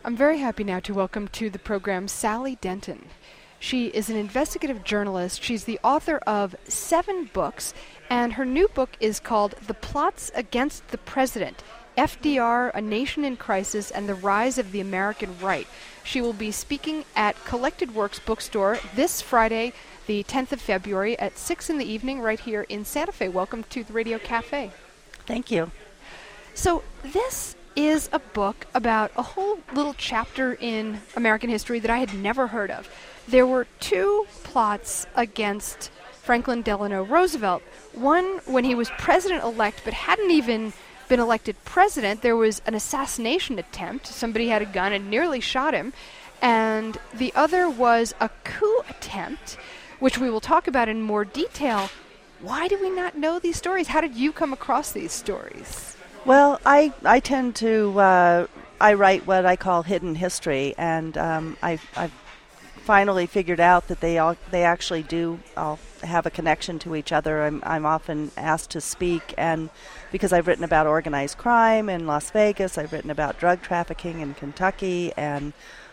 I'm very happy now to welcome to the program Sally Denton. She is an investigative journalist. She's the author of 7 books, and her new book is called The Plots Against the President, FDR, A Nation in Crisis, and the Rise of the American Right. She will be speaking at Collected Works Bookstore this Friday, the 10th of February at 6 in the evening right here in Santa Fe. Welcome to the Radio Cafe. Thank you. So this is a book about a whole little chapter in American history that I had never heard of. There were 2 plots against Franklin Delano Roosevelt. One when he was president-elect but hadn't even been elected president. There was an assassination attempt. Somebody had a gun and nearly shot him. And the other was a coup attempt, which we will talk about in more detail. Why do we not know these stories? How did you come across these stories? Well, I tend to I write what I call hidden history, and I've finally figured out that they actually do all have a connection to each other. I'm often asked to speak, and because I've written about organized crime in Las Vegas, I've written about drug trafficking in Kentucky, and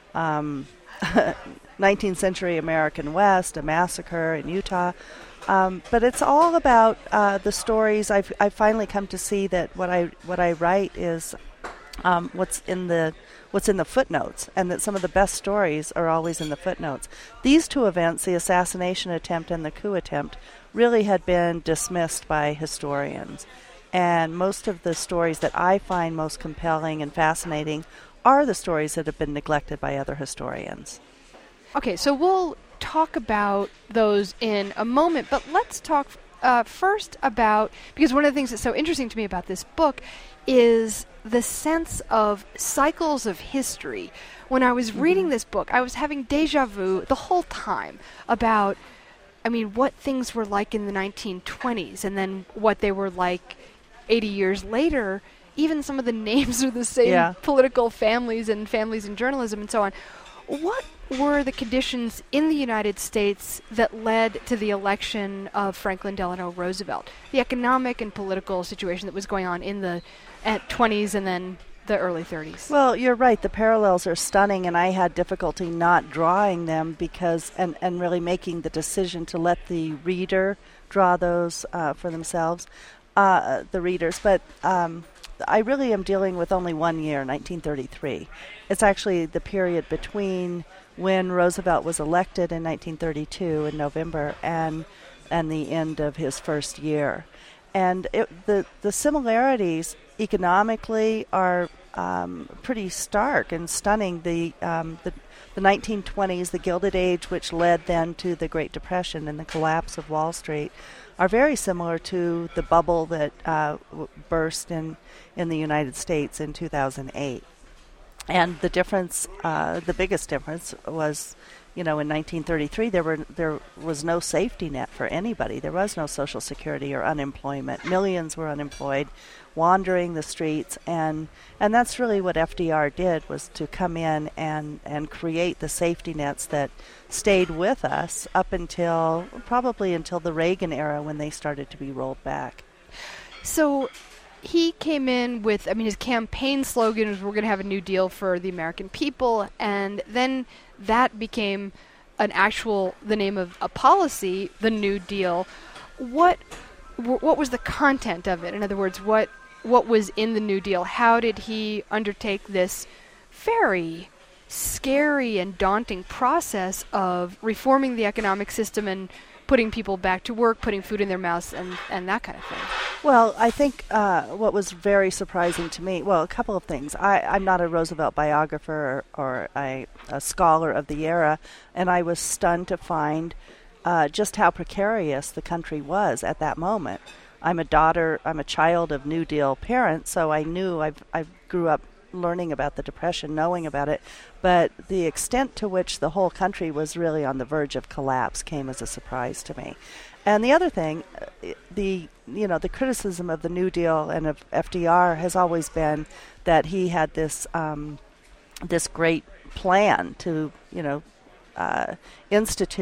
19th century American West, a massacre in Utah. But it's all about the stories. I've finally come to see that what I write is what's in the footnotes, and that some of the best stories are always in the footnotes. These 2 events, the assassination attempt and the coup attempt, really had been dismissed by historians. And most of the stories that I find most compelling and fascinating are the stories that have been neglected by other historians. Okay, so we'll talk about those in a moment, but let's talk first about, because one of the things that's so interesting to me about this book is the sense of cycles of history. When I was reading this book, I was having deja vu the whole time about, what things were like in the 1920s, and then what they were like 80 years later. Even some of the names are the same, political families and families in journalism and so on. What were the conditions in the United States that led to the election of Franklin Delano Roosevelt? The economic and political situation that was going on in the 20s and then the early 30s. Well, you're right. The parallels are stunning, and I had difficulty not drawing them because, and really making the decision to let the reader draw those for themselves, the readers. But I really am dealing with only one year, 1933. It's actually the period between when Roosevelt was elected in 1932 in November and the end of his first year. And the similarities economically are pretty stark and stunning. The 1920s, the Gilded Age, which led then to the Great Depression and the collapse of Wall Street, are very similar to the bubble that burst in the United States in 2008. And the difference, the biggest difference was, in 1933 there was no safety net for anybody. There was no Social Security or unemployment. Millions were unemployed, wandering the streets, and that's really what FDR did, was to come in and create the safety nets that stayed with us up until the Reagan era, when they started to be rolled back. So he came in with, his campaign slogan was, "We're going to have a new deal for the American people," and then that became the name of a policy, the New Deal. What was the content of it? In other words, what was in the New Deal? How did he undertake this very scary and daunting process of reforming the economic system and putting people back to work, putting food in their mouths, and that kind of thing? Well, I think what was very surprising to me, a couple of things. I'm not a Roosevelt biographer or a scholar of the era, and I was stunned to find just how precarious the country was at that moment. I'm a child of New Deal parents, so I knew, I grew up learning about the Depression, knowing about it, but the extent to which the whole country was really on the verge of collapse came as a surprise to me. And the other thing, the criticism of the New Deal and of FDR has always been that he had this great plan to institute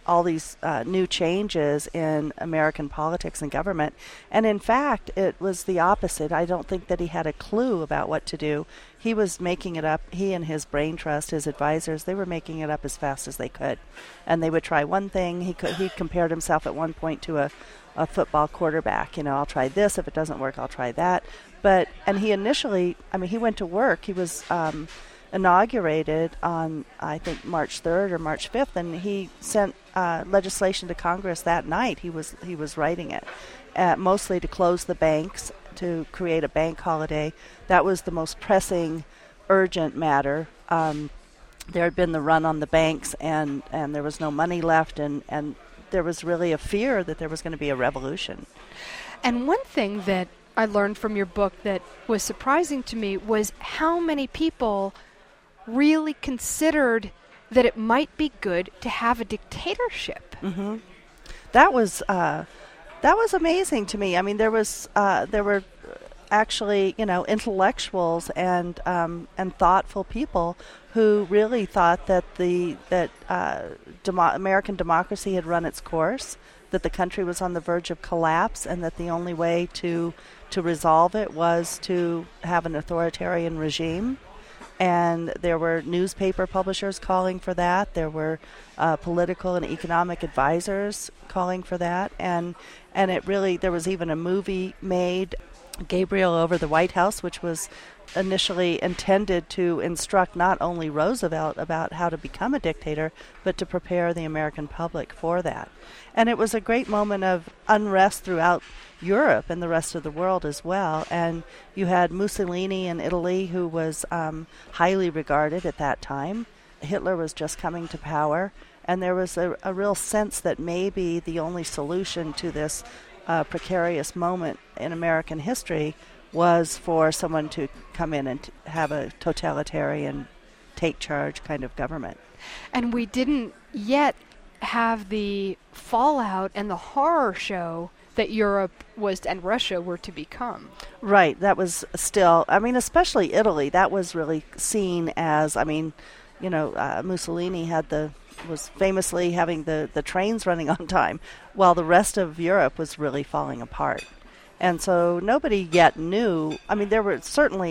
all these new changes in American politics and government. And in fact, it was the opposite. I don't think that he had a clue about what to do. He was making it up. He and his brain trust, his advisors, they were making it up as fast as they could. And they would try one thing. He compared himself at one point to a football quarterback. I'll try this. If it doesn't work, I'll try that. And he initially, he went to work. He was inaugurated on, I think, March 3rd or March 5th, and he sent legislation to Congress that night. He was writing it, mostly to close the banks, to create a bank holiday. That was the most pressing, urgent matter. There had been the run on the banks, and there was no money left, and there was really a fear that there was going to be a revolution. And one thing that I learned from your book that was surprising to me was how many people really considered that it might be good to have a dictatorship. Mm-hmm. That was amazing to me. There were actually intellectuals and thoughtful people who really thought that American democracy had run its course, that the country was on the verge of collapse, and that the only way to resolve it was to have an authoritarian regime. And there were newspaper publishers calling for that. There were political and economic advisors calling for that. And it really, there was even a movie made, Gabriel Over the White House, which was initially intended to instruct not only Roosevelt about how to become a dictator, but to prepare the American public for that. And it was a great moment of unrest throughout Europe and the rest of the world as well. And you had Mussolini in Italy, who was highly regarded at that time. Hitler was just coming to power, and there was a real sense that maybe the only solution to this precarious moment in American history was for someone to come in and have a totalitarian, take charge kind of government. And we didn't yet have the fallout and the horror show that Europe was and Russia were to become. Right. That was still, especially Italy, that was really seen as, Mussolini was famously having the trains running on time, while the rest of Europe was really falling apart. And so nobody yet knew. There were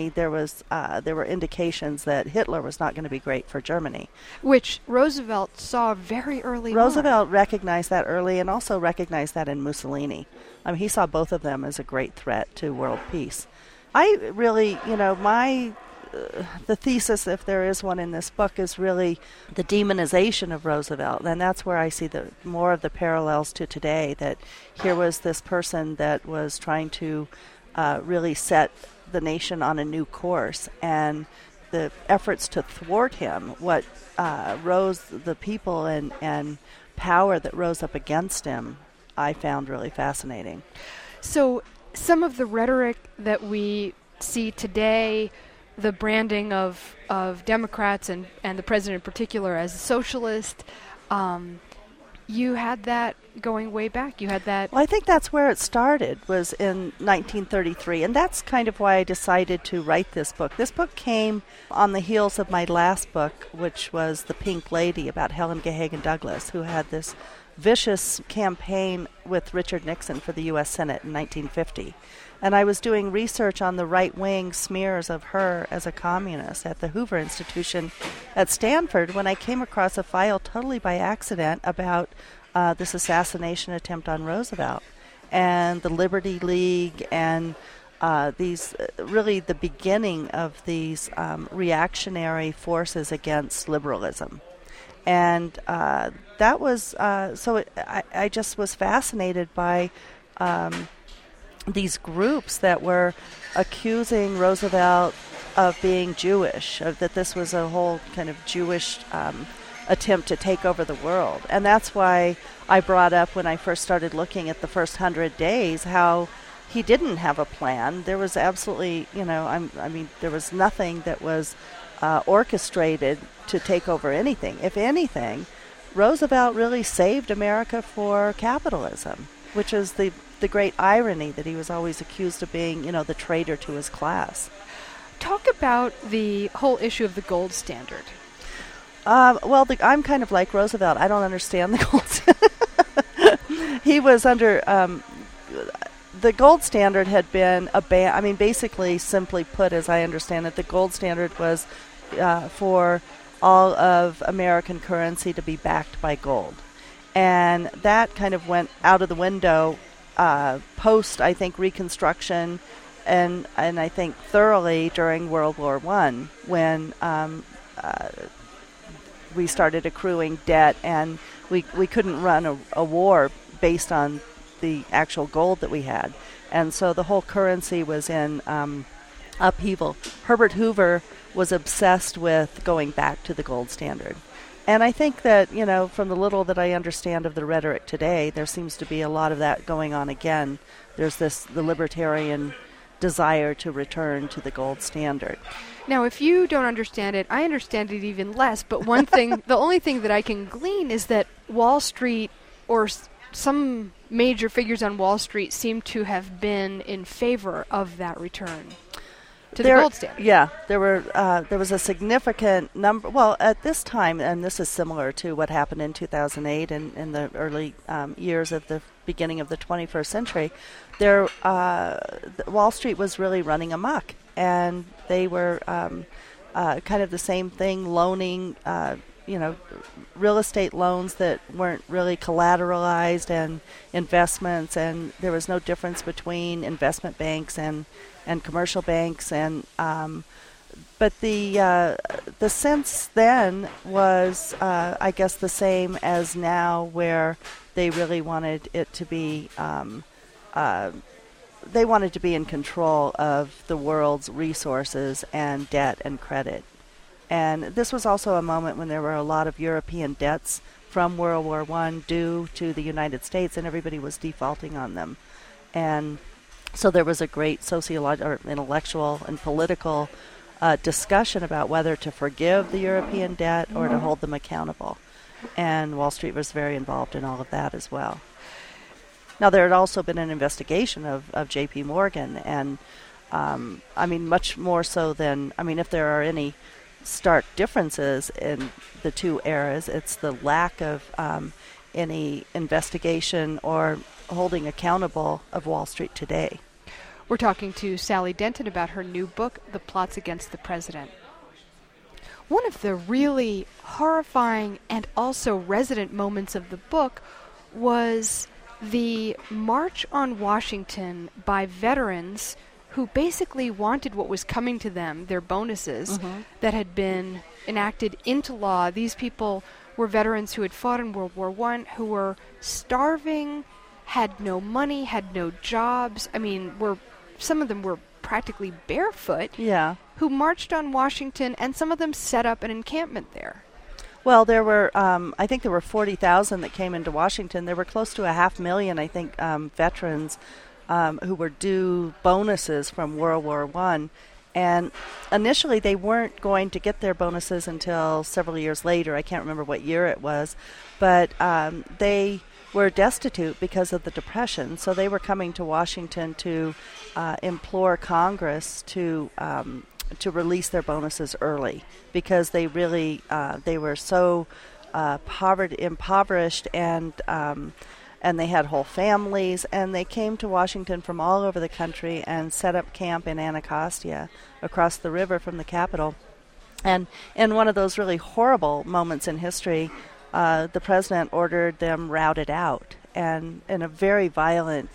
indications that Hitler was not going to be great for Germany, which Roosevelt saw very early. Roosevelt recognized that early, and also recognized that in Mussolini. He saw both of them as a great threat to world peace. I really, the thesis, if there is one in this book, is really the demonization of Roosevelt, and that's where I see more of the parallels to today, that here was this person that was trying to really set the nation on a new course, and the efforts to thwart him, what rose the people and power that rose up against him, I found really fascinating. So some of the rhetoric that we see today, the branding of Democrats and the president in particular as a socialist, you had that going way back. You had that. Well, I think that's where it started, was in 1933, and that's kind of why I decided to write this book. This book came on the heels of my last book, which was The Pink Lady, about Helen Gahagan Douglas, who had this vicious campaign with Richard Nixon for the U.S. Senate in 1950. And I was doing research on the right-wing smears of her as a communist at the Hoover Institution at Stanford when I came across a file totally by accident about this assassination attempt on Roosevelt and the Liberty League and these really the beginning of these reactionary forces against liberalism. And that was, I just was fascinated by these groups that were accusing Roosevelt of being Jewish, that this was a whole kind of Jewish attempt to take over the world. And that's why I brought up, when I first started looking at the first 100 days, how he didn't have a plan. There was absolutely, there was nothing that was orchestrated to take over anything. If anything, Roosevelt really saved America for capitalism, which is the great irony that he was always accused of being, the traitor to his class. Talk about the whole issue of the gold standard. Well, I'm kind of like Roosevelt. I don't understand the gold standard. He was under the gold standard had been a ban. I mean, basically, simply put, as I understand it, the gold standard was for all of American currency to be backed by gold, and that kind of went out of the window post, I think, Reconstruction, and I think thoroughly during World War I, when we started accruing debt, and we couldn't run a war based on the actual gold that we had. And so the whole currency was in upheaval. Herbert Hoover was obsessed with going back to the gold standard. And I think that, from the little that I understand of the rhetoric today, there seems to be a lot of that going on again. There's the libertarian desire to return to the gold standard. Now, if you don't understand it, I understand it even less. But one thing, the only thing that I can glean is that Wall Street, or some major figures on Wall Street, seem to have been in favor of that return to the gold standard. Yeah, there was a significant number. Well, at this time, and this is similar to what happened in 2008 and in the early years of the beginning of the 21st century, Wall Street was really running amok, and they were kind of the same thing, loaning real estate loans that weren't really collateralized, and investments, and there was no difference between investment banks and commercial banks, and but the sense then was, I guess, the same as now, where they really wanted it to be. They wanted to be in control of the world's resources and debt and credit. And this was also a moment when there were a lot of European debts from World War I due to the United States, and everybody was defaulting on them. And so there was a great sociological, intellectual, and political discussion about whether to forgive the European debt or to hold them accountable. And Wall Street was very involved in all of that as well. Now, there had also been an investigation of J.P. Morgan, and much more so than, if there are any stark differences in the two eras, it's the lack of any investigation or holding accountable of Wall Street today. We're talking to Sally Denton about her new book, The Plots Against the President. One of the really horrifying and also resonant moments of the book was the March on Washington by veterans who basically wanted what was coming to them, their bonuses, that had been enacted into law. These people were veterans who had fought in World War I, who were starving, had no money, had no jobs. Some of them were practically barefoot, who marched on Washington, and some of them set up an encampment there. Well, there were, I think there were 40,000 that came into Washington. There were close to 500,000, I think, veterans who were due bonuses from World War I. And initially they weren't going to get their bonuses until several years later. I can't remember what year it was. But they were destitute because of the Depression. So they were coming to Washington to implore Congress to release their bonuses early, because they really they were so impoverished, and they had whole families, and they came to Washington from all over the country and set up camp in Anacostia across the river from the Capitol. And in one of those really horrible moments in history, the president ordered them routed out, and in a very violent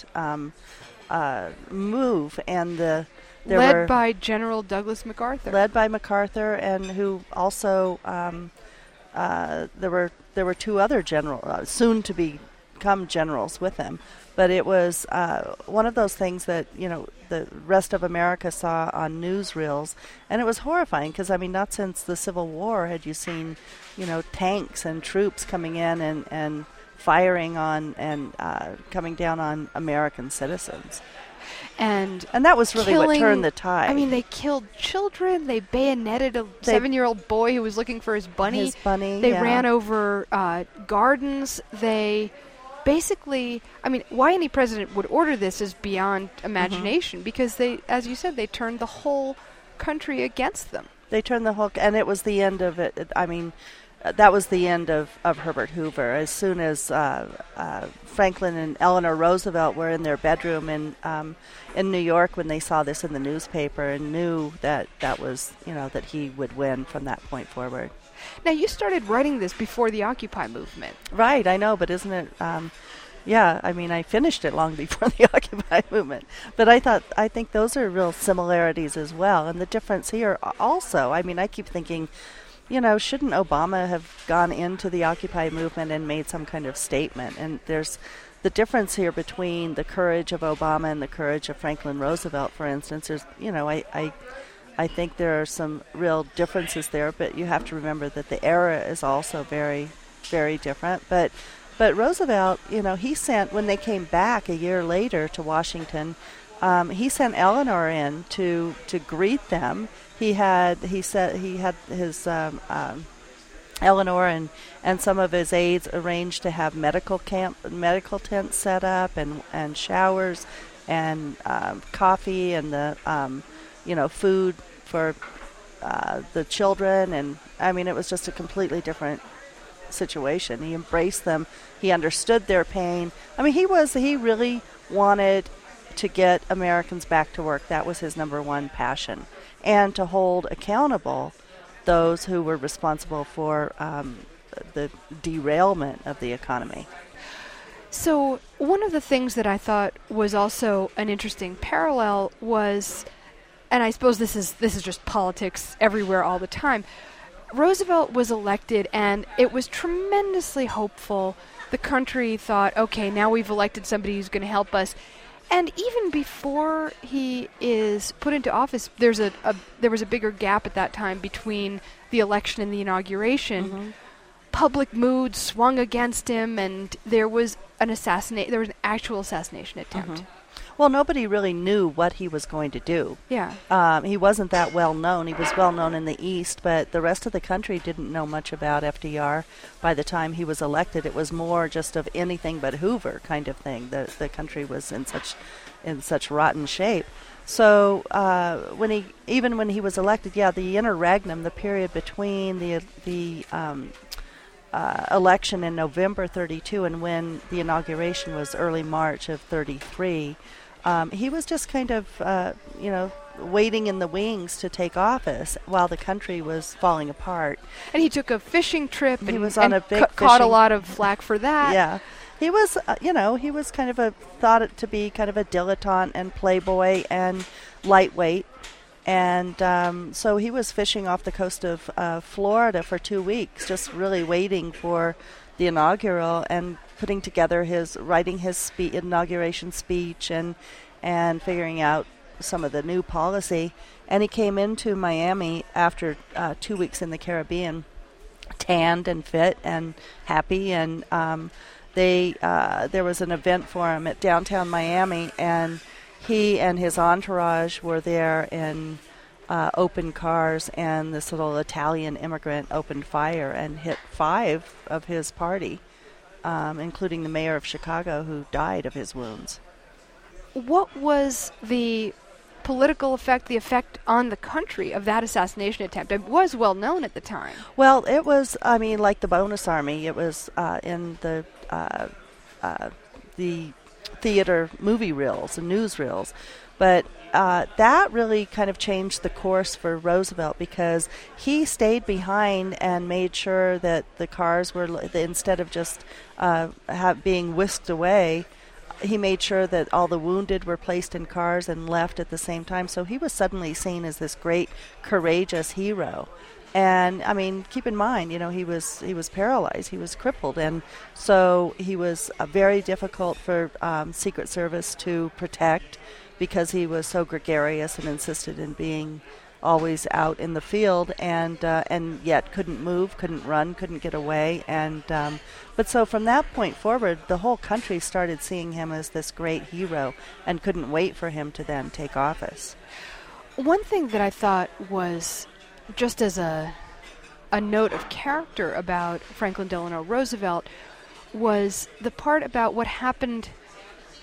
move, and led by General Douglas MacArthur. Led by MacArthur, and who also there were two other generals, soon to become generals, with him. But it was one of those things that the rest of America saw on newsreels, and it was horrifying, because not since the Civil War had you seen tanks and troops coming in and firing on and coming down on American citizens. And that was really what turned the tide. They killed children. They bayoneted a 7-year-old boy who was looking for his bunny. They ran over gardens. They basically, why any president would order this is beyond imagination, because they, as you said, they turned the whole country against them. They turned the whole, and it was the end of it. that was the end of Herbert Hoover. As soon as Franklin and Eleanor Roosevelt were in their bedroom in New York when they saw this in the newspaper and knew that was, that he would win from that point forward. Now, you started writing this before the Occupy movement. Right, I know, but isn't it... yeah, I mean, I finished it long before the Occupy movement. But I think those are real similarities as well. And the difference here also, I mean, I keep thinking, shouldn't Obama have gone into the Occupy movement and made some kind of statement? And there's the difference here between the courage of Obama and the courage of Franklin Roosevelt, for instance. There's, I think there are some real differences there, but you have to remember that the era is also very, very different. But Roosevelt, he sent, when they came back a year later to Washington, he sent Eleanor in to greet them. He had his Eleanor and some of his aides arranged to have medical tents set up and showers and coffee and the food for the children, and I mean it was just a completely different situation. He embraced them. He understood their pain. I mean, he really wanted to get Americans back to work. That was his number one passion, and to hold accountable those who were responsible for the derailment of the economy. So one of the things that I thought was also an interesting parallel was, and I suppose this is just politics everywhere all the time, Roosevelt was elected and it was tremendously hopeful. The country thought, okay, now we've elected somebody who's going to help us. And even before he is put into office, there was a bigger gap at that time between the election and the inauguration. Mm-hmm. Public mood swung against him, and there was an actual assassination attempt. Mm-hmm. Well, nobody really knew what he was going to do. Yeah. He wasn't that well known. He was well known in the East, but the rest of the country didn't know much about FDR by the time he was elected. It was more just of anything but Hoover kind of thing. The country was in such rotten shape. So when he was elected, the interregnum, the period between the election in November 32 and when the inauguration was early March of 33, he was just kind of, waiting in the wings to take office while the country was falling apart. And he took a fishing trip and he was on a big caught a lot of flack for that. Yeah. He was, he was kind of thought to be kind of a dilettante and playboy and lightweight. And so he was fishing off the coast of Florida for 2 weeks, just really waiting for the inaugural and putting together writing his inauguration speech and figuring out some of the new policy. And he came into Miami after 2 weeks in the Caribbean, tanned and fit and happy. And there was an event for him at downtown Miami, and he and his entourage were there in open cars, and this little Italian immigrant opened fire and hit 5 of his party, including the mayor of Chicago, who died of his wounds. What was the political effect, the effect on the country of that assassination attempt? It was well known at the time. Well, it was, like the Bonus Army. It was in the theater movie reels and newsreels. But that really kind of changed the course for Roosevelt, because he stayed behind and made sure that the cars were, instead of just being whisked away, he made sure that all the wounded were placed in cars and left at the same time. So he was suddenly seen as this great, courageous hero. And I mean, keep in mind, he was paralyzed, he was crippled, and so he was very difficult for Secret Service to protect, because he was so gregarious and insisted in being always out in the field, and yet couldn't move, couldn't run, couldn't get away. And but so from that point forward, the whole country started seeing him as this great hero and couldn't wait for him to then take office. One thing that I thought was, just as a note of character about Franklin Delano Roosevelt, was the part about what happened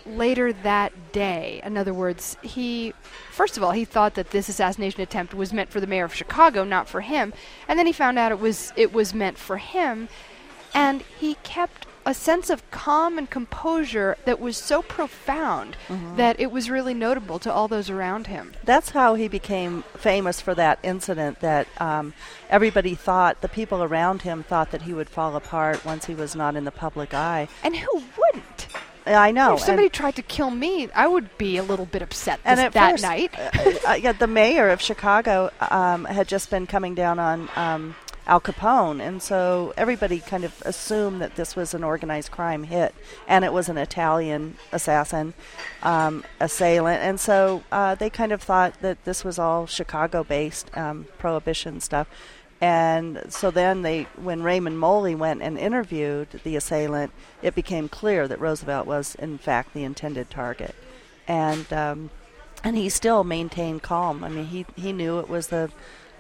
later that day. In other words, first of all, he thought that this assassination attempt was meant for the mayor of Chicago, not for him. And then he found out it was meant for him. And he kept a sense of calm and composure that was so profound that it was really notable to all those around him. That's how he became famous for that incident, that everybody thought, the people around him thought that he would fall apart once he was not in the public eye. And who wouldn't? I know. If somebody tried to kill me, I would be a little bit upset that first, night. The mayor of Chicago had just been coming down on Al Capone, and so everybody kind of assumed that this was an organized crime hit, and it was an Italian assassin, assailant, and so they kind of thought that this was all Chicago-based prohibition stuff. And so then when Raymond Moley went and interviewed the assailant, it became clear that Roosevelt was in fact the intended target, and he still maintained calm. I mean, he knew it was a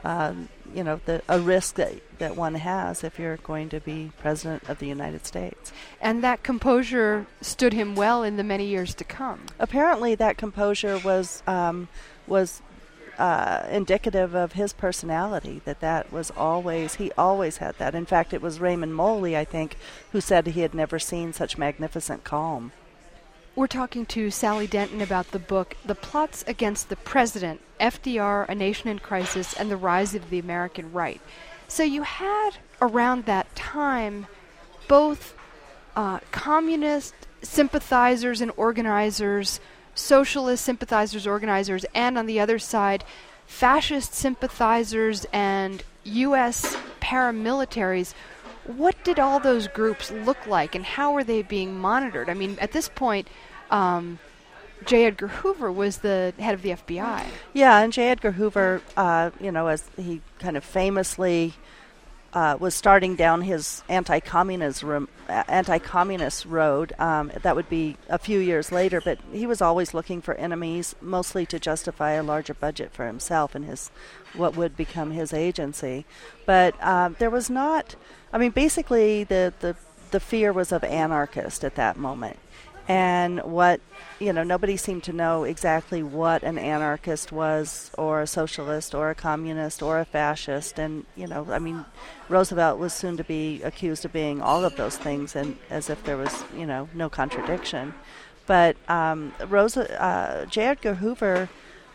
risk that one has if you're going to be president of the United States. And that composure stood him well in the many years to come. Apparently, that composure was indicative of his personality. That was he always had that. In fact, it was Raymond Moley, I think, who said he had never seen such magnificent calm. We're talking to Sally Denton about the book, The Plots Against the President, FDR, A Nation in Crisis, and the Rise of the American Right. So you had, around that time, both communist sympathizers and organizers, socialist sympathizers, organizers, and on the other side, fascist sympathizers and U.S. paramilitaries. What did all those groups look like, and how were they being monitored? I mean, at this point, J. Edgar Hoover was the head of the FBI. Yeah, and J. Edgar Hoover, as he kind of famously was starting down his anti-communist road, that would be a few years later, but he was always looking for enemies, mostly to justify a larger budget for himself and what would become his agency. But there was not... I mean, basically, the fear was of anarchists at that moment. And nobody seemed to know exactly what an anarchist was, or a socialist, or a communist, or a fascist. And, Roosevelt was soon to be accused of being all of those things, and as if there was, no contradiction. But J. Edgar Hoover,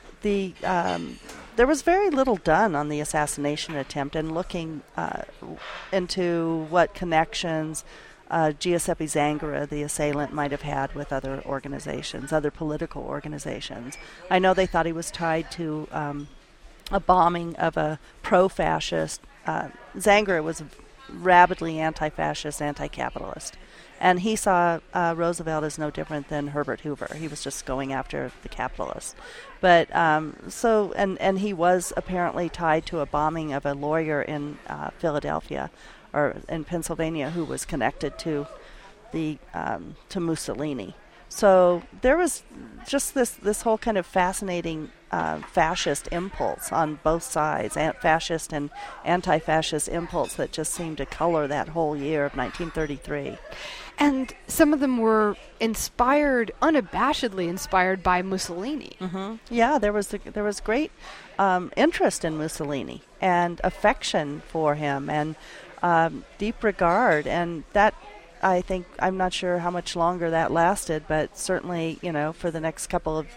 there was very little done on the assassination attempt, and looking into what connections Giuseppe Zangara, the assailant, might have had with other organizations, other political organizations. I know they thought he was tied to a bombing of a pro-fascist. Zangara was rabidly anti-fascist, anti-capitalist. And he saw Roosevelt as no different than Herbert Hoover. He was just going after the capitalists. But and he was apparently tied to a bombing of a lawyer in Philadelphia or in Pennsylvania who was connected to to Mussolini. So there was just this whole kind of fascinating fascist impulse on both sides, fascist and anti-fascist impulse that just seemed to color that whole year of 1933. And some of them were unabashedly inspired by Mussolini. Mm-hmm. Yeah, there was great interest in Mussolini and affection for him and deep regard, and that, I think, I'm not sure how much longer that lasted, but certainly, for the next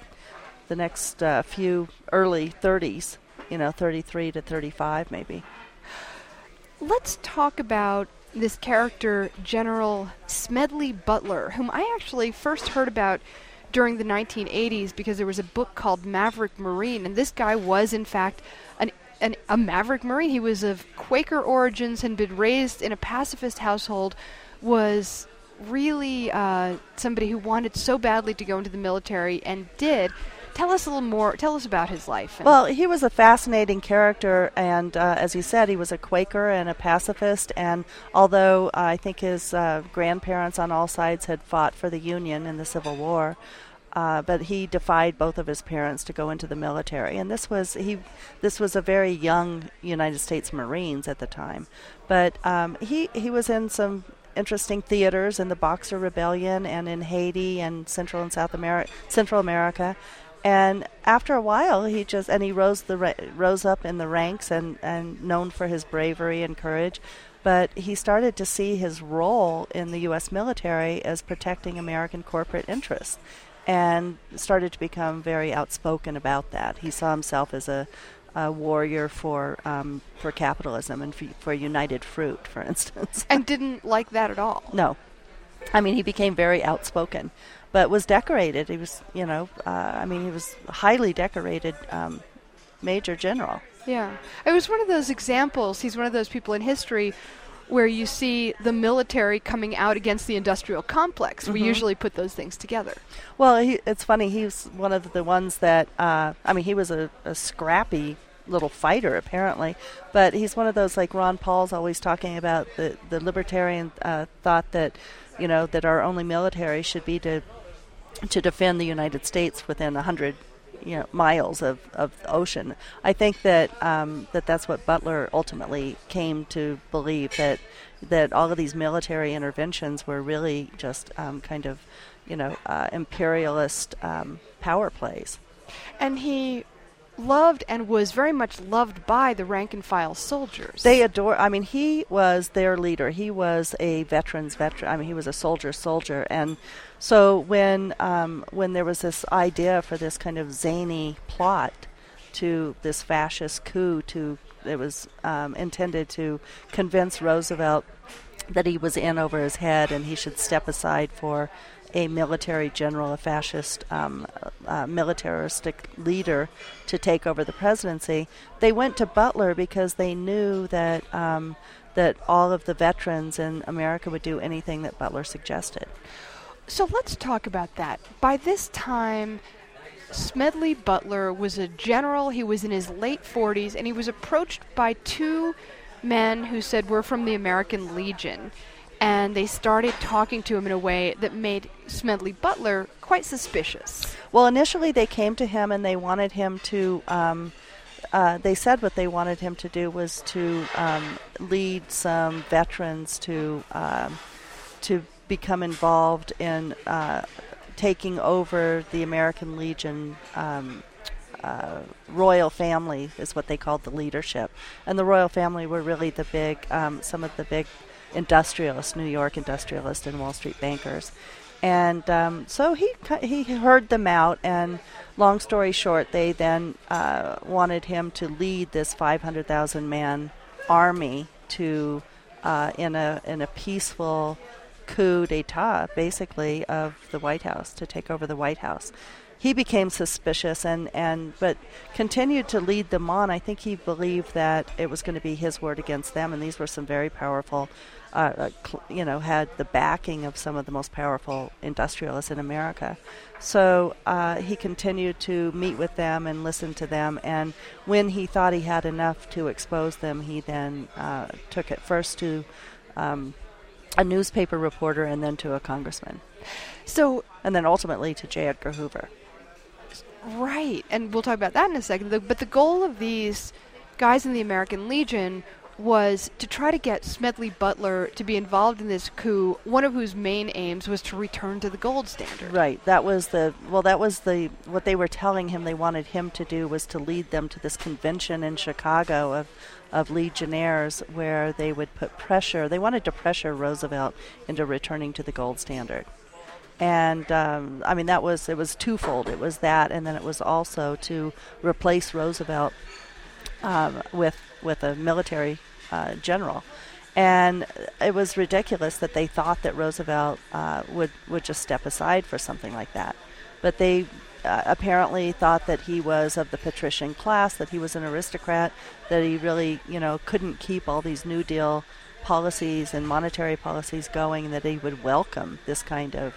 few early 30s, 33 to 35 maybe. Let's talk about this character, General Smedley Butler, whom I actually first heard about during the 1980s because there was a book called Maverick Marine, and this guy was, in fact, a Maverick Marine. He was of Quaker origins, had been raised in a pacifist household, was really somebody who wanted so badly to go into the military and did. Tell us a little more. Tell us about his life. Well, he was a fascinating character, and as you said, he was a Quaker and a pacifist. And although I think his grandparents on all sides had fought for the Union in the Civil War, but he defied both of his parents to go into the military. And this was a very young United States Marines at the time. But he was in some interesting theaters in the Boxer Rebellion and in Haiti and Central and Central America. And after a while, he rose up in the ranks and known for his bravery and courage. But he started to see his role in the U.S. military as protecting American corporate interests, and started to become very outspoken about that. He saw himself as a warrior for capitalism and for United Fruit, for instance. And didn't like that at all. No. I mean, he became very outspoken, but was decorated. He was, he was a highly decorated major general. Yeah. It was one of those examples. He's one of those people in history where you see the military coming out against the industrial complex. We usually put those things together. Well, it's funny. He's one of the ones that, he was a scrappy little fighter, apparently. But he's one of those, like Ron Paul's always talking about, the libertarian thought that, that our only military should be to defend the United States within 100 miles of the ocean. I think that that's what Butler ultimately came to believe, that all of these military interventions were really just imperialist power plays. And he loved and was very much loved by the rank and file soldiers. They he was their leader. He was a veteran's veteran. He was a soldier. And so when there was this idea for this kind of zany plot to this fascist coup, it was intended to convince Roosevelt that he was in over his head and he should step aside for a military general, a fascist militaristic leader to take over the presidency. They went to Butler because they knew that that all of the veterans in America would do anything that Butler suggested. So let's talk about that. By this time, Smedley Butler was a general. He was in his late 40s, and he was approached by two men who said, "We're from the American Legion." And they started talking to him in a way that made Smedley Butler quite suspicious. Well, initially they came to him and they wanted him to, they said what they wanted him to do was to lead some veterans to become involved in taking over the American Legion royal family, is what they called the leadership. And the royal family were really the big, some of the big industrialists, New York industrialists and Wall Street bankers. And so he heard them out, and long story short, they then wanted him to lead this 500,000 man army to in a peaceful coup d'etat, basically, of the White House, to take over the White House. He became suspicious but continued to lead them on. I think he believed that it was going to be his word against them, and these were some very powerful, had the backing of some of the most powerful industrialists in America. So he continued to meet with them and listen to them, and when he thought he had enough to expose them, he then took it first to a newspaper reporter and then to a congressman. And then ultimately to J. Edgar Hoover. Right, and we'll talk about that in a second. But the goal of these guys in the American Legion was to try to get Smedley Butler to be involved in this coup, one of whose main aims was to return to the gold standard. Right, what they were telling him they wanted him to do was to lead them to this convention in Chicago of legionnaires where they would put pressure. They wanted to pressure Roosevelt into returning to the gold standard. And it was twofold. It was that, and then it was also to replace Roosevelt with a military general. And it was ridiculous that they thought that Roosevelt would just step aside for something like that. But they apparently thought that he was of the patrician class, that he was an aristocrat, that he really, couldn't keep all these New Deal policies and monetary policies going, and that he would welcome this kind of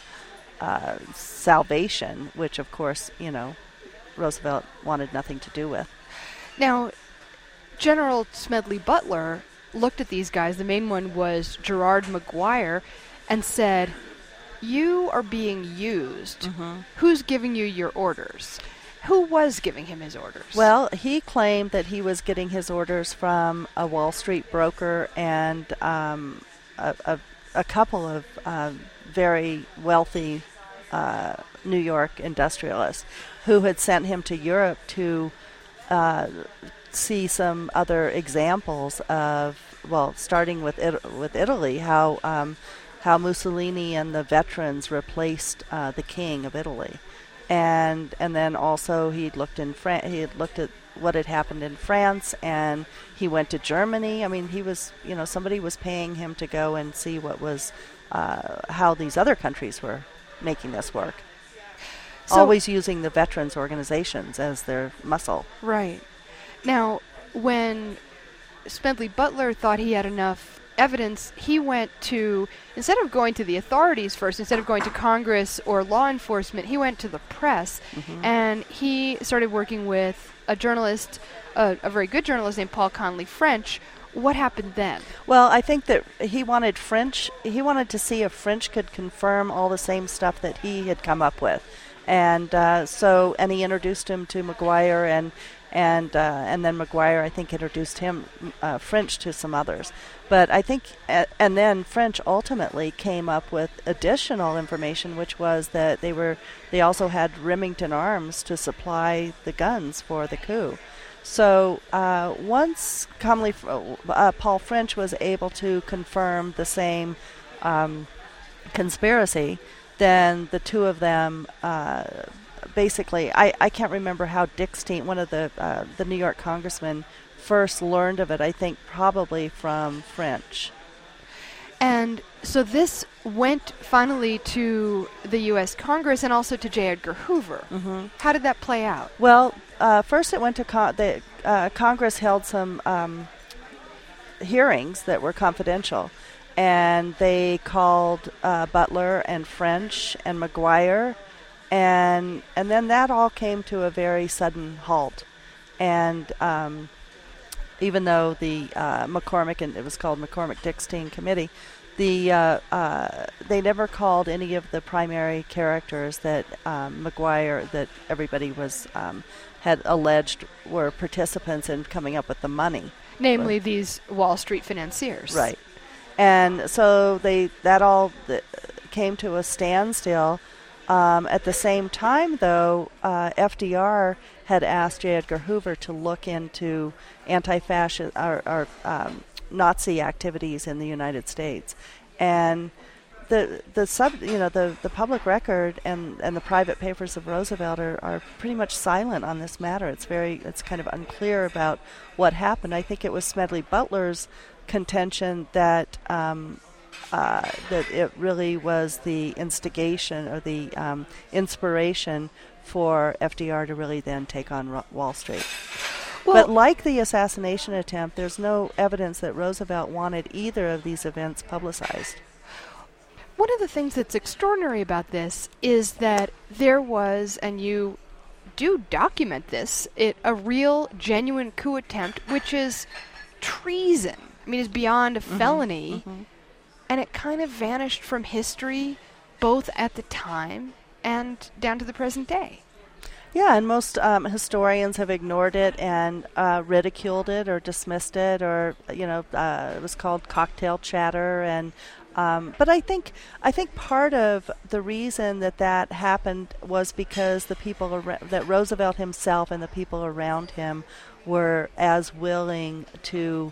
salvation, which of course, Roosevelt wanted nothing to do with. Now, General Smedley Butler looked at these guys, the main one was Gerard McGuire, and said, "You are being used. Mm-hmm. Who's giving you your orders?" Who was giving him his orders? Well, he claimed that he was getting his orders from a Wall Street broker and a a couple of very wealthy New York industrialists who had sent him to Europe to see some other examples of, well, starting with Italy, how Mussolini and the veterans replaced the king of Italy, and then also he had looked at what had happened in France, and he went to Germany. I mean, he was, somebody was paying him to go and see what was how these other countries were making this work. So always using the veterans organizations as their muscle. Right. Now, when Smedley Butler thought he had enough evidence, he went to, instead of going to the authorities first, instead of going to Congress or law enforcement, he went to the press, and he started working with a journalist, a very good journalist named Paul Conley French. What happened then? Well, I think that he wanted to see if French could confirm all the same stuff that he had come up with. And and he introduced him to McGuire, and then McGuire, I think, introduced him French to some others. But I think, and then French ultimately came up with additional information, which was that they also had Remington Arms to supply the guns for the coup. So once Paul French was able to confirm the same conspiracy, then the two of them basically, I can't remember how Dickstein, one of the New York congressmen, first learned of it. I think probably from French. And so this went finally to the U.S. Congress and also to J. Edgar Hoover. How did that play out? Well, first it went to Congress held some hearings that were confidential. And they called Butler and French and McGuire, and then that all came to a very sudden halt. And even though the McCormick, and it was called McCormick-Dickstein Committee, they never called any of the primary characters that McGuire, that everybody was had alleged were participants in coming up with the money. Namely, these Wall Street financiers. Right. And so that all came to a standstill. At the same time, though, FDR had asked J. Edgar Hoover to look into anti-fascist or Nazi activities in the United States, and the public record and the private papers of Roosevelt are pretty much silent on this matter. It's kind of unclear about what happened. I think it was Smedley Butler's contention that that it really was the instigation or the inspiration for FDR to really then take on Wall Street. Well, but like the assassination attempt, there's no evidence that Roosevelt wanted either of these events publicized. One of the things that's extraordinary about this is that there was, and you do document this, a real, genuine coup attempt, which is treason. I mean, it's beyond a felony, and it kind of vanished from history, both at the time and down to the present day. Yeah, and most historians have ignored it and ridiculed it or dismissed it, or it was called cocktail chatter. And but I think part of the reason that happened was because the people that Roosevelt himself and the people around him were as willing to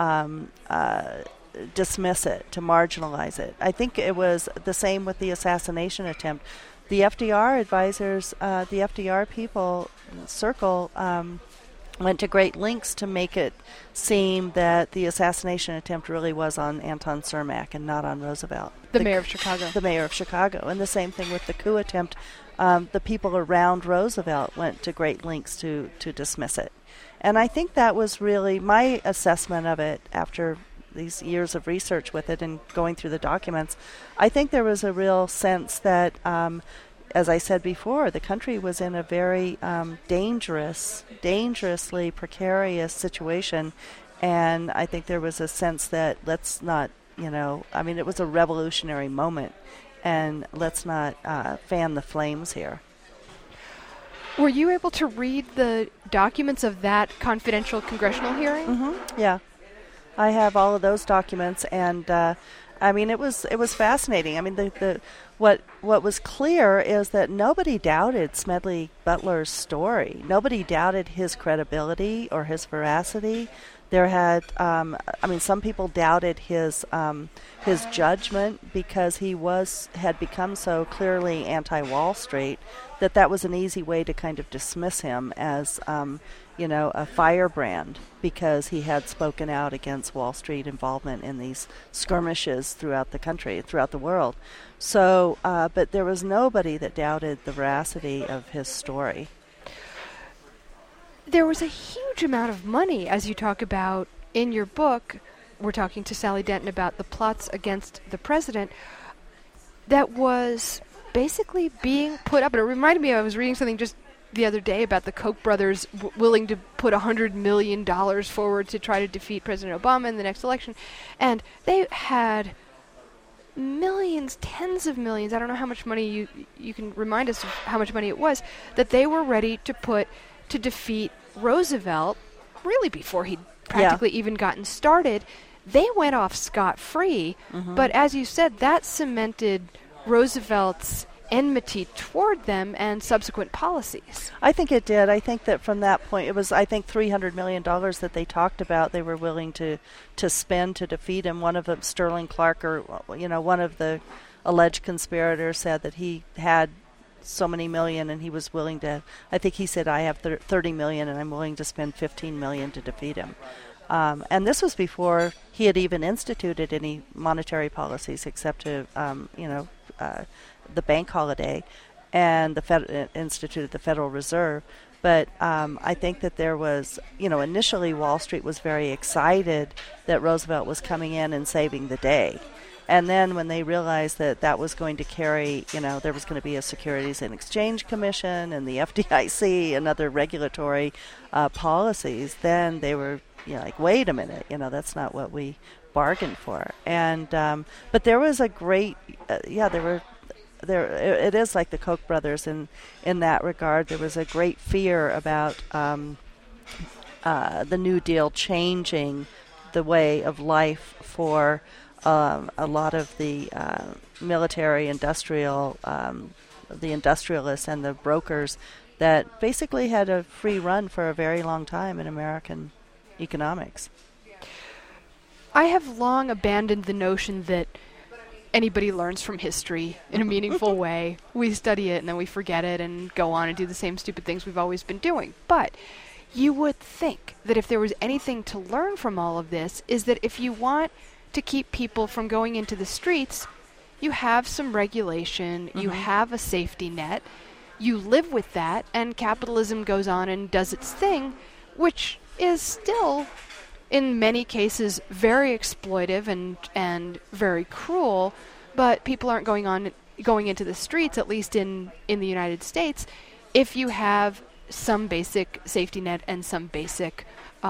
dismiss it, to marginalize it. I think it was the same with the assassination attempt. The FDR advisors, the FDR people circle went to great lengths to make it seem that the assassination attempt really was on Anton Cermak and not on Roosevelt. The mayor of Chicago. The mayor of Chicago. And the same thing with the coup attempt. The people around Roosevelt went to great lengths to dismiss it. And I think that was really my assessment of it after these years of research with it and going through the documents. I think there was a real sense that, as I said before, the country was in a very dangerously precarious situation. And I think there was a sense that let's not, it was a revolutionary moment, and let's not fan the flames here. Were you able to read the documents of that confidential congressional hearing? Yeah. I have all of those documents, and I mean, it was fascinating. I mean, what was clear is that nobody doubted Smedley Butler's story. Nobody doubted his credibility or his veracity. There had, some people doubted his judgment because he had become so clearly anti-Wall Street that was an easy way to kind of dismiss him as, a firebrand because he had spoken out against Wall Street involvement in these skirmishes throughout the country, throughout the world. So, but there was nobody that doubted the veracity of his story. There was a huge amount of money, as you talk about in your book. We're talking to Sally Denton about the plots against the president that was basically being put up. And it reminded me, I was reading something just the other day about the Koch brothers willing to put $100 million forward to try to defeat President Obama in the next election. And they had millions, tens of millions, I don't know how much money, you can remind us of how much money it was, that they were ready to put to defeat Roosevelt, really before he'd practically even gotten started. They went off scot-free, but as you said, that cemented Roosevelt's enmity toward them and subsequent policies. I think it did. I think that from that point, it was, I think, $300 million that they talked about they were willing to spend to defeat him. One of them, Sterling Clark, or one of the alleged conspirators, said that he had so many million and he was willing to, I think he said, I have 30 million and I'm willing to spend 15 million to defeat him. And this was before he had even instituted any monetary policies except to, the bank holiday, and instituted the Federal Reserve. But I think that there was, initially Wall Street was very excited that Roosevelt was coming in and saving the day. And then when they realized that was going to carry, there was going to be a Securities and Exchange Commission and the FDIC and other regulatory policies, then they were like, wait a minute, that's not what we bargained for. And but there was a great, it is like the Koch brothers in that regard. There was a great fear about the New Deal changing the way of life for a lot of the military, industrial, the industrialists and the brokers that basically had a free run for a very long time in American economics. I have long abandoned the notion that anybody learns from history in a meaningful way. We study it and then we forget it and go on and do the same stupid things we've always been doing. But you would think that if there was anything to learn from all of this, is that if you want to keep people from going into the streets, you have some regulation, you have a safety net, you live with that, and capitalism goes on and does its thing, which is still, in many cases, very exploitive and very cruel, but people aren't going into the streets, at least in the United States, if you have some basic safety net and some basic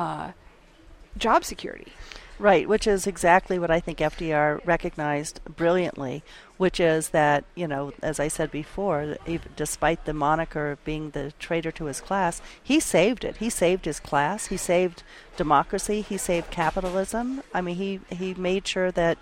job security. Right, which is exactly what I think FDR recognized brilliantly, which is that, as I said before, despite the moniker of being the traitor to his class, he saved it. He saved his class. He saved democracy. He saved capitalism. I mean, he made sure that,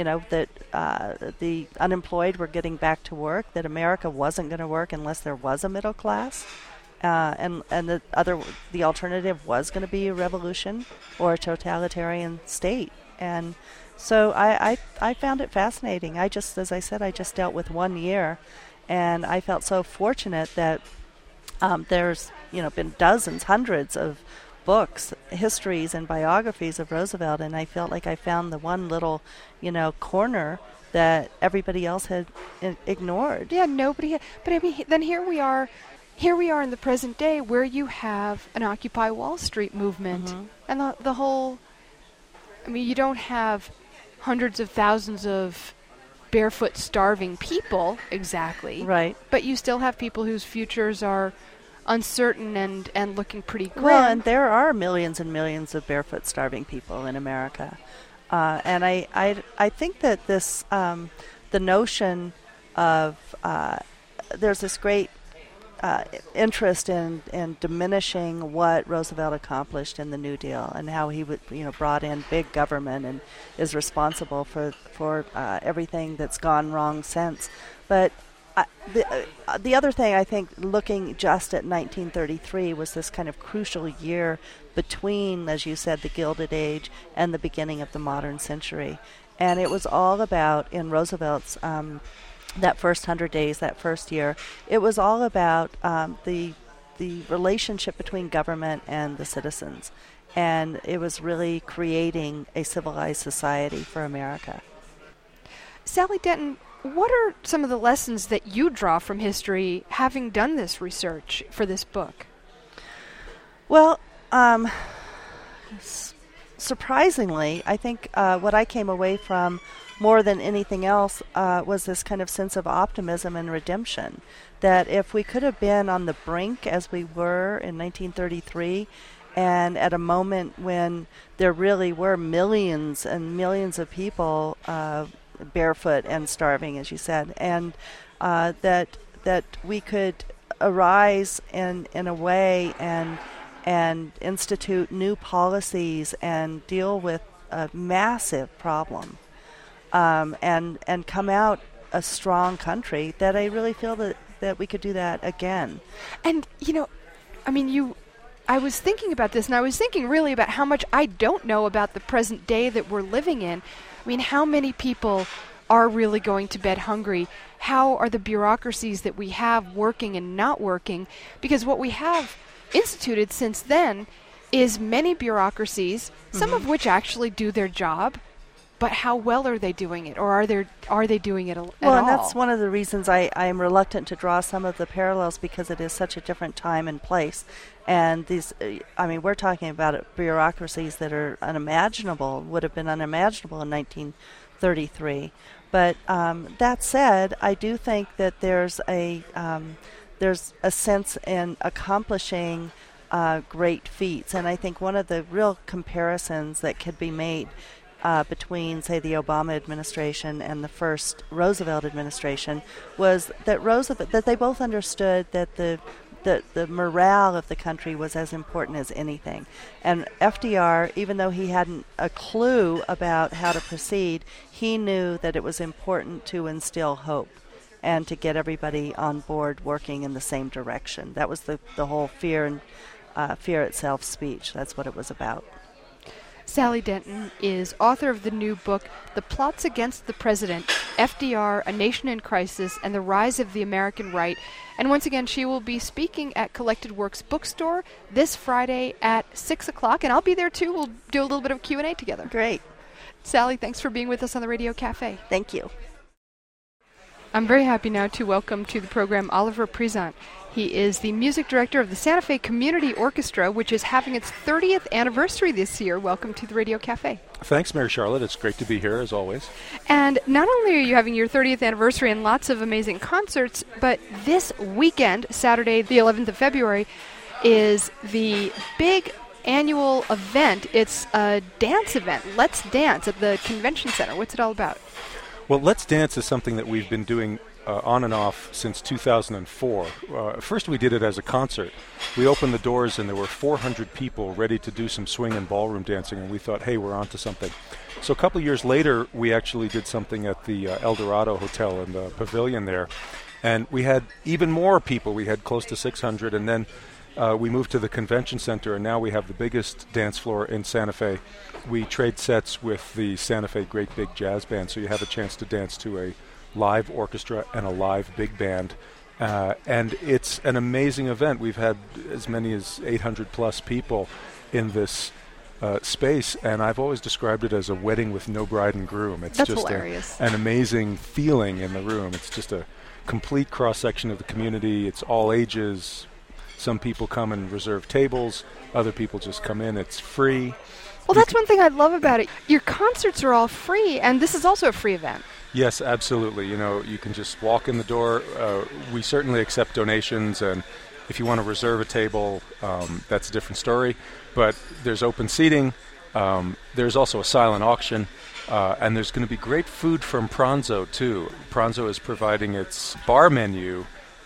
that the unemployed were getting back to work, that America wasn't going to work unless there was a middle class. And the alternative was going to be a revolution or a totalitarian state. And so I found it fascinating. As I said, I just dealt with 1 year, and I felt so fortunate that there's been dozens, hundreds of books, histories, and biographies of Roosevelt, and I felt like I found the one little corner that everybody else had ignored. Yeah, nobody had. But I mean, then here we are in the present day, where you have an Occupy Wall Street movement, and the whole, I mean, you don't have hundreds of thousands of barefoot starving people exactly, right? But you still have people whose futures are uncertain and looking pretty grim. Well, and there are millions and millions of barefoot starving people in America, and I think that this the notion of there's this great interest in diminishing what Roosevelt accomplished in the New Deal and how he brought in big government and is responsible for everything that's gone wrong since. But the other thing, I think, looking just at 1933 was this kind of crucial year between, as you said, the Gilded Age and the beginning of the modern century. And it was all about, in Roosevelt's that first 100 days, that first year, it was all about the relationship between government and the citizens. And it was really creating a civilized society for America. Sally Denton, what are some of the lessons that you draw from history, having done this research for this book? Well, surprisingly, I think what I came away from more than anything else was this kind of sense of optimism and redemption, that if we could have been on the brink as we were in 1933, and at a moment when there really were millions and millions of people barefoot and starving, as you said, and that we could arise in a way and institute new policies and deal with a massive problem, and come out a strong country, that I really feel that we could do that again. And, I was thinking about this, and I was thinking really about how much I don't know about the present day that we're living in. I mean, how many people are really going to bed hungry? How are the bureaucracies that we have working and not working? Because what we have instituted since then is many bureaucracies, some of which actually do their job, but how well are they doing it, or are they doing it at all? Well, and that's one of the reasons I am reluctant to draw some of the parallels, because it is such a different time and place. And these, we're talking about bureaucracies that are unimaginable, would have been unimaginable in 1933. But that said, I do think that there's a sense in accomplishing great feats. And I think one of the real comparisons that could be made between, say, the Obama administration and the first Roosevelt administration was that they both understood that the morale of the country was as important as anything. And FDR, even though he hadn't a clue about how to proceed, he knew that it was important to instill hope and to get everybody on board working in the same direction. That was the whole fear itself speech. That's what it was about. Sally Denton is author of the new book, The Plots Against the President, FDR, A Nation in Crisis, and the Rise of the American Right. And once again, she will be speaking at Collected Works Bookstore this Friday at 6 o'clock, and I'll be there too. We'll do a little bit of Q&A together. Great. Sally, thanks for being with us on the Radio Cafe. Thank you. I'm very happy now to welcome to the program Oliver Prezant. He is the music director of the Santa Fe Community Orchestra, which is having its 30th anniversary this year. Welcome to the Radio Cafe. Thanks, Mary Charlotte. It's great to be here, as always. And not only are you having your 30th anniversary and lots of amazing concerts, but this weekend, Saturday, the 11th of February, is the big annual event. It's a dance event, Let's Dance, at the Convention Center. What's it all about? Well, Let's Dance is something that we've been doing on and off since 2004. First we did it as a concert. We opened the doors and there were 400 people ready to do some swing and ballroom dancing, and we thought, hey, we're onto something. So a couple of years later, we actually did something at the El Dorado Hotel in the pavilion there, and we had even more people. We had close to 600, and then we moved to the convention center, and now we have the biggest dance floor in Santa Fe. We trade sets with the Santa Fe Great Big Jazz Band, so you have a chance to dance to a live orchestra and a live big band. And it's an amazing event. We've had as many as 800 plus people in this space, and I've always described it as a wedding with no bride and groom. It's That's just hilarious. An amazing feeling in the room. It's just a complete cross-section of the community. It's all ages. Some people come and reserve tables. Other people just come in. It's free. Well, that's one thing I love about it. Your concerts are all free, and this is also a free event. Yes, absolutely. You know, you can just walk in the door. We certainly accept donations, and if you want to reserve a table, that's a different story. But there's open seating. There's also a silent auction, and there's going to be great food from Pranzo, too. Pranzo is providing its bar menu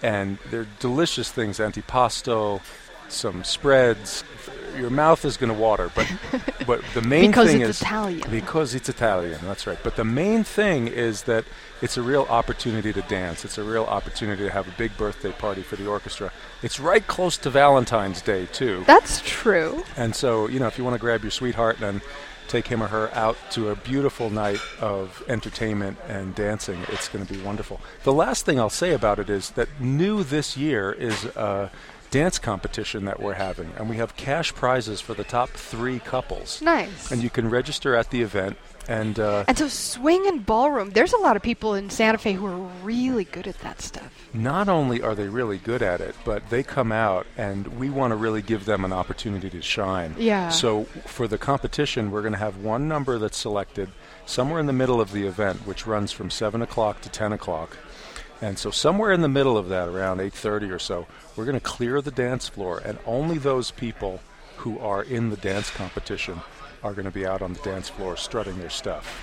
and they're delicious things, antipasto, some spreads. Your mouth is going to water, but the main thing is Italian. Because it's Italian, that's right. But the main thing is that it's a real opportunity to dance. It's a real opportunity to have a big birthday party for the orchestra. It's right close to Valentine's Day, too. That's true. And so, if you want to grab your sweetheart and take him or her out to a beautiful night of entertainment and dancing, it's going to be wonderful. The last thing I'll say about it is that new this year is a dance competition that we're having, and we have cash prizes for the top 3 couples. Nice. And you can register at the event. And so swing and ballroom, there's a lot of people in Santa Fe who are really good at that stuff. Not only are they really good at it, but they come out, and we want to really give them an opportunity to shine. Yeah. So for the competition, we're going to have one number that's selected somewhere in the middle of the event, which runs from 7 o'clock to 10 o'clock. And so somewhere in the middle of that, around 8:30 or so, we're going to clear the dance floor, and only those people who are in the dance competition are going to be out on the dance floor strutting their stuff.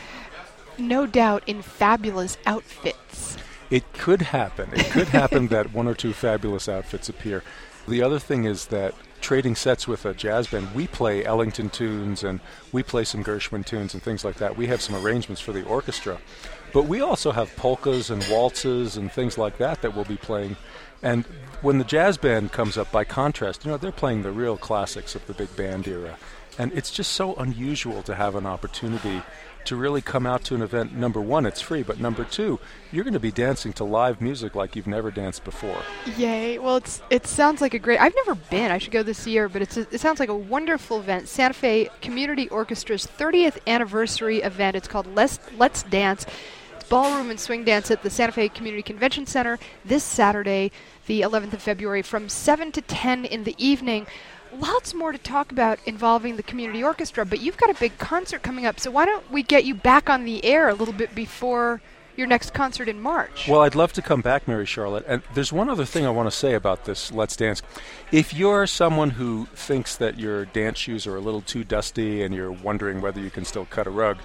No doubt in fabulous outfits. It could happen. It could happen that 1 or 2 fabulous outfits appear. The other thing is that trading sets with a jazz band, we play Ellington tunes and we play some Gershwin tunes and things like that. We have some arrangements for the orchestra. But we also have polkas and waltzes and things like that we'll be playing. And when the jazz band comes up, by contrast, they're playing the real classics of the big band era. And it's just so unusual to have an opportunity to really come out to an event. Number one, it's free, but number two, you're going to be dancing to live music like you've never danced before. Yay. Well, it sounds like a great... I've never been. I should go this year, but it sounds like a wonderful event. Santa Fe Community Orchestra's 30th anniversary event. It's called Let's Dance. It's ballroom and swing dance at the Santa Fe Community Convention Center this Saturday, the 11th of February, from 7 to 10 in the evening. Lots more to talk about involving the community orchestra, but you've got a big concert coming up, so why don't we get you back on the air a little bit before your next concert in March? Well, I'd love to come back, Mary Charlotte. And there's one other thing I want to say about this Let's Dance. If you're someone who thinks that your dance shoes are a little too dusty and you're wondering whether you can still cut a rug,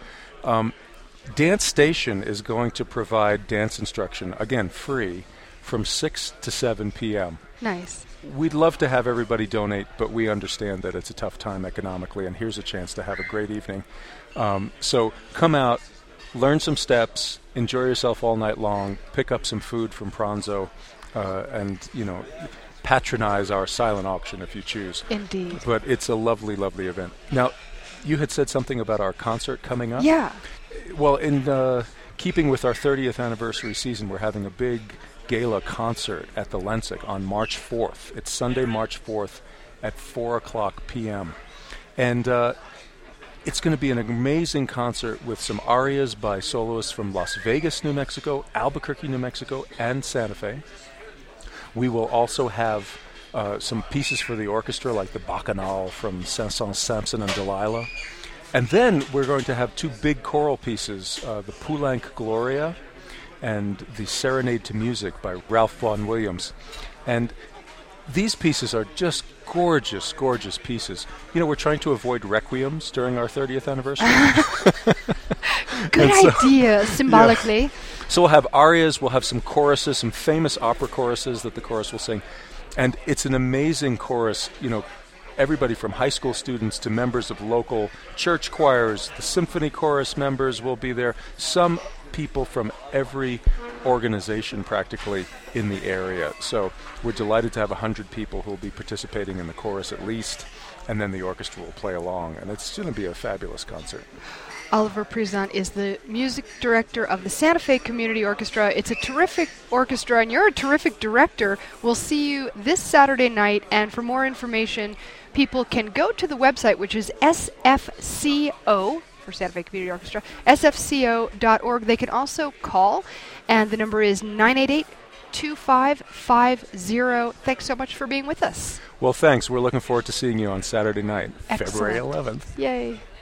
Dance Station is going to provide dance instruction, again, free, from 6 to 7 p.m. Nice. We'd love to have everybody donate, but we understand that it's a tough time economically, and here's a chance to have a great evening. So come out, learn some steps, enjoy yourself all night long, pick up some food from Pranzo, and, patronize our silent auction if you choose. Indeed. But it's a lovely, lovely event. Now, you had said something about our concert coming up? Yeah. Well, in keeping with our 30th anniversary season, we're having a big gala concert at the Lensic on March 4th. It's Sunday, March 4th at 4 o'clock p.m. And it's going to be an amazing concert with some arias by soloists from Las Vegas, New Mexico, Albuquerque, New Mexico, and Santa Fe. We will also have some pieces for the orchestra, like the Bacchanal from Saint-Saëns, Samson and Delilah. And then we're going to have 2 big choral pieces, the Poulenc Gloria and the Serenade to Music by Ralph Vaughan Williams. And these pieces are just gorgeous, gorgeous pieces. We're trying to avoid requiems during our 30th anniversary. Good idea, symbolically. Yeah. So we'll have arias, we'll have some choruses, some famous opera choruses that the chorus will sing. And it's an amazing chorus, everybody from high school students to members of local church choirs. The symphony chorus members will be there. Some people from every organization practically in the area. So we're delighted to have 100 people who will be participating in the chorus at least, and then the orchestra will play along. And it's going to be a fabulous concert. Oliver Prezant is the music director of the Santa Fe Community Orchestra. It's a terrific orchestra, and you're a terrific director. We'll see you this Saturday night, and for more information, people can go to the website, which is SFCO, for Santa Fe Community Orchestra, sfco.org. They can also call, and the number is 988-2550. Thanks so much for being with us. Well, thanks. We're looking forward to seeing you on Saturday night, Excellent. February 11th. Yay.